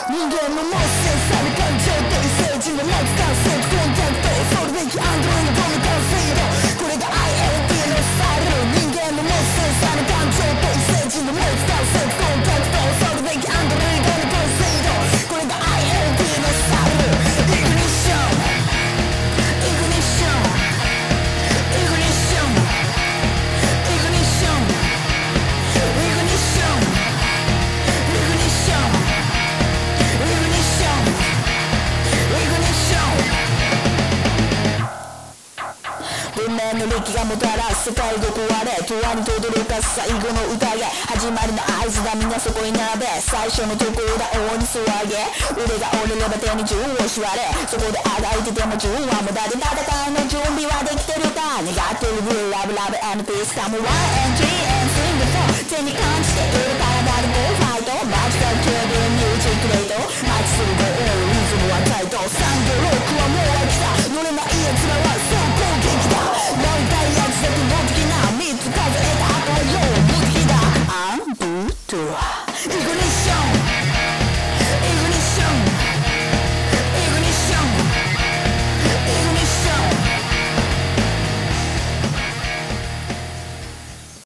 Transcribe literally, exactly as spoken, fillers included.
人間の持つ繊細な感情と異星人の持つ感性とコンタクトソウルべきアンドロイドの完成度これが アイエルティー のスタイル人間の持つ繊細な感情と異星人の持つ感性とコンタクトソウルべきアンドロイドの完成度これが アイエルティー のスタイルイグニッションイグニッションイグニッションイグニッションイグニッションイグニッションイグニッションイグニッション文明の力がもたらす世界どこあれ永遠に轟かす最後の宴始まりの合図だみんなそこに並べ最初のところだ大に素揚げ腕が折れれば手に銃を縛れそこであがいてても銃は無駄で戦いの準備はできてるか願ってるブルラブラブ and peace かも ワンエムジー and swing the phone 手に感じている体でゴーファイトマジカルキューブミュージックレートマッチするゴー